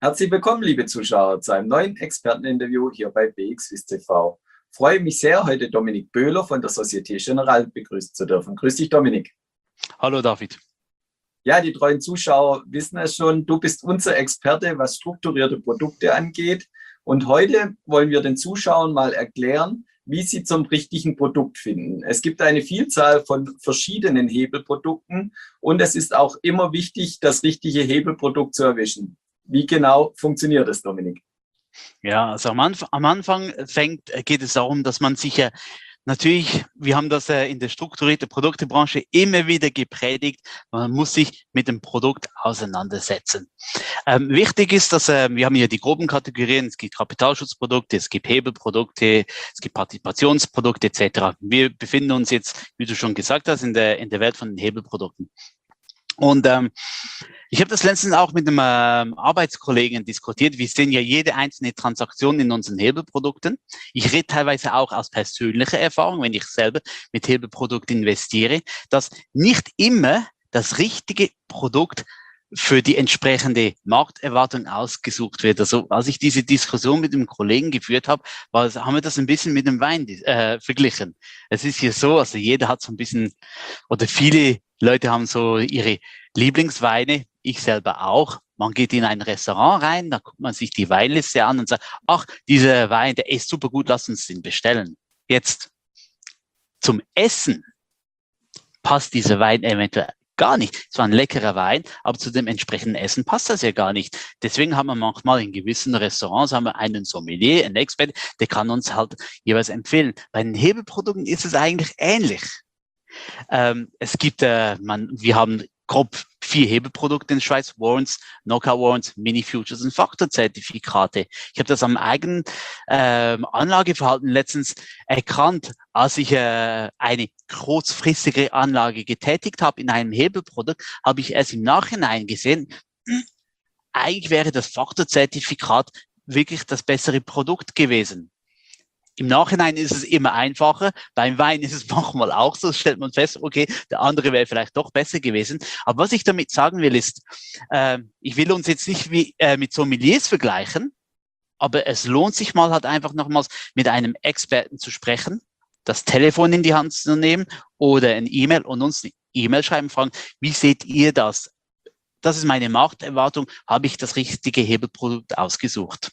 Herzlich willkommen, liebe Zuschauer, zu einem neuen Experteninterview hier bei BXWIST TV. Ich freue mich sehr, heute Dominik Böhler von der Société Générale begrüßen zu dürfen. Grüß dich, Dominik. Hallo, David. Ja, die treuen Zuschauer wissen es schon, du bist unser Experte, was strukturierte Produkte angeht. Und heute wollen wir den Zuschauern mal erklären, wie sie zum richtigen Produkt finden. Es gibt eine Vielzahl von verschiedenen Hebelprodukten und es ist auch immer wichtig, das richtige Hebelprodukt zu erwischen. Wie genau funktioniert das, Dominik? Ja, also am Anfang geht es darum, dass man sich natürlich, wir haben das in der strukturierten Produktebranche immer wieder gepredigt, man muss sich mit dem Produkt auseinandersetzen. Wichtig ist, dass wir haben hier die groben Kategorien, es gibt Kapitalschutzprodukte, es gibt Hebelprodukte, es gibt Partizipationsprodukte etc. Wir befinden uns jetzt, wie du schon gesagt hast, in der Welt von den Hebelprodukten. Und ich habe das letztens auch mit einem Arbeitskollegen diskutiert. Wir sehen ja jede einzelne Transaktion in unseren Hebelprodukten. Ich rede teilweise auch aus persönlicher Erfahrung, wenn ich selber mit Hebelprodukten investiere, dass nicht immer das richtige Produkt für die entsprechende Markterwartung ausgesucht wird. Also als ich diese Diskussion mit dem Kollegen geführt habe, haben wir das ein bisschen mit dem Wein verglichen. Es ist hier so, also jeder hat so ein bisschen, oder viele Leute haben so ihre Lieblingsweine, ich selber auch. Man geht in ein Restaurant rein, da guckt man sich die Weinliste an und sagt, ach, dieser Wein, der ist super gut, lass uns den bestellen. Jetzt zum Essen passt dieser Wein eventuell gar nicht. Es war ein leckerer Wein, aber zu dem entsprechenden Essen passt das ja gar nicht. Deswegen haben wir manchmal in gewissen Restaurants einen Sommelier, einen Expert, der kann uns halt jeweils empfehlen. Bei den Hebelprodukten ist es eigentlich ähnlich. Es gibt, wir haben grob 4 Hebelprodukte in der Schweiz: Warrants, Knockout Warrants, Mini Futures und Faktorzertifikate. Ich habe das am eigenen Anlageverhalten letztens erkannt, als ich eine kurzfristige Anlage getätigt habe in einem Hebelprodukt, habe ich erst im Nachhinein gesehen, eigentlich wäre das Faktorzertifikat wirklich das bessere Produkt gewesen. Im Nachhinein ist es immer einfacher. Beim Wein ist es manchmal auch so, stellt man fest, okay, der andere wäre vielleicht doch besser gewesen. Aber was ich damit sagen will, ist, ich will uns jetzt nicht mit Sommeliers vergleichen, aber es lohnt sich mal halt einfach nochmals mit einem Experten zu sprechen, das Telefon in die Hand zu nehmen oder ein E-Mail und uns eine E-Mail schreiben, fragen, wie seht ihr das? Das ist meine Markterwartung. Habe ich das richtige Hebelprodukt ausgesucht?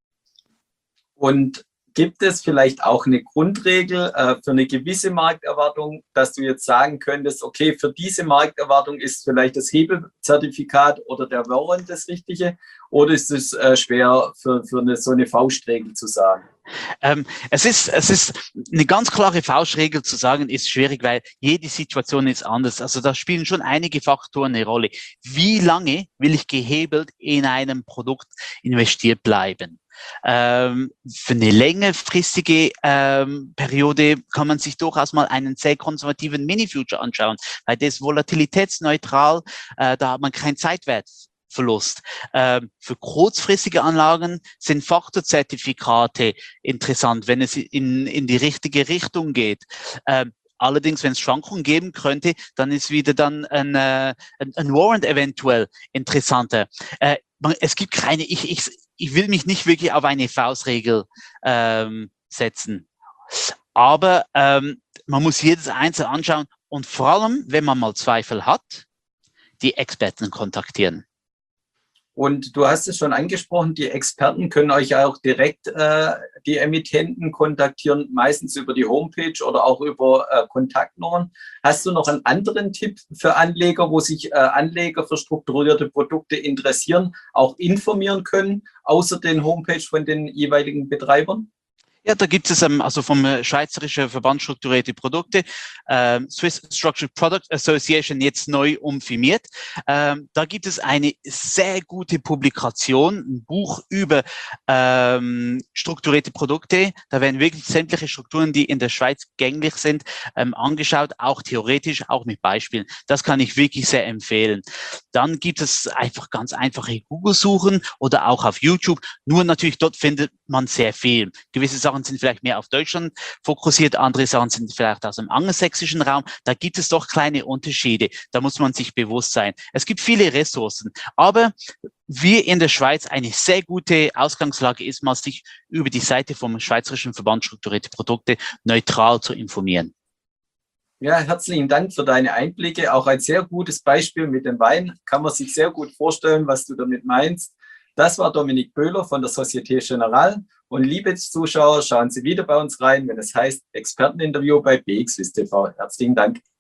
Und gibt es vielleicht auch eine Grundregel für eine gewisse Markterwartung, dass du jetzt sagen könntest, okay, für diese Markterwartung ist vielleicht das Hebelzertifikat oder der Warrant das Richtige? Oder ist es schwer für so eine Faustregel zu sagen? Es ist eine ganz klare Faustregel zu sagen, ist schwierig, weil jede Situation ist anders. Also da spielen schon einige Faktoren eine Rolle. Wie lange will ich gehebelt in einem Produkt investiert bleiben? Für eine längerfristige Periode kann man sich durchaus mal einen sehr konservativen Mini-Future anschauen, weil der ist volatilitätsneutral, da hat man keinen Zeitwertverlust. Für kurzfristige Anlagen sind Faktorzertifikate interessant, wenn es in die richtige Richtung geht. Allerdings, wenn es Schwankungen geben könnte, dann ist wieder dann ein Warrant eventuell interessanter. Es gibt keine, ich will mich nicht wirklich auf eine Faustregel setzen. Aber man muss jedes Einzelne anschauen und vor allem, wenn man mal Zweifel hat, die Experten kontaktieren. Und du hast es schon angesprochen, die Experten können euch auch direkt die Emittenten kontaktieren, meistens über die Homepage oder auch über Kontaktnummern. Hast du noch einen anderen Tipp für Anleger, wo sich Anleger für strukturierte Produkte interessieren, auch informieren können, außer den Homepage von den jeweiligen Betreibern? Ja, da gibt es also vom Schweizerischen Verband strukturierte Produkte, Swiss Structured Product Association, jetzt neu umfirmiert. Da gibt es eine sehr gute Publikation, ein Buch über strukturierte Produkte. Da werden wirklich sämtliche Strukturen, die in der Schweiz gängig sind, angeschaut, auch theoretisch, auch mit Beispielen. Das kann ich wirklich sehr empfehlen. Dann gibt es einfach ganz einfache Google-Suchen oder auch auf YouTube. Nur natürlich, dort findet man sehr viel. Gewisse Sachen Sachen sind vielleicht mehr auf Deutschland fokussiert, andere Sachen sind vielleicht aus dem angelsächsischen Raum. Da gibt es doch kleine Unterschiede. Da muss man sich bewusst sein. Es gibt viele Ressourcen, aber wir in der Schweiz eine sehr gute Ausgangslage ist, mal sich über die Seite vom Schweizerischen Verband Strukturierte Produkte neutral zu informieren. Ja, herzlichen Dank für deine Einblicke. Auch ein sehr gutes Beispiel mit dem Wein. Kann man sich sehr gut vorstellen, was du damit meinst. Das war Dominik Böhler von der Société Générale. Und liebe Zuschauer, schauen Sie wieder bei uns rein, wenn es heißt Experteninterview bei BXWIST TV. Herzlichen Dank.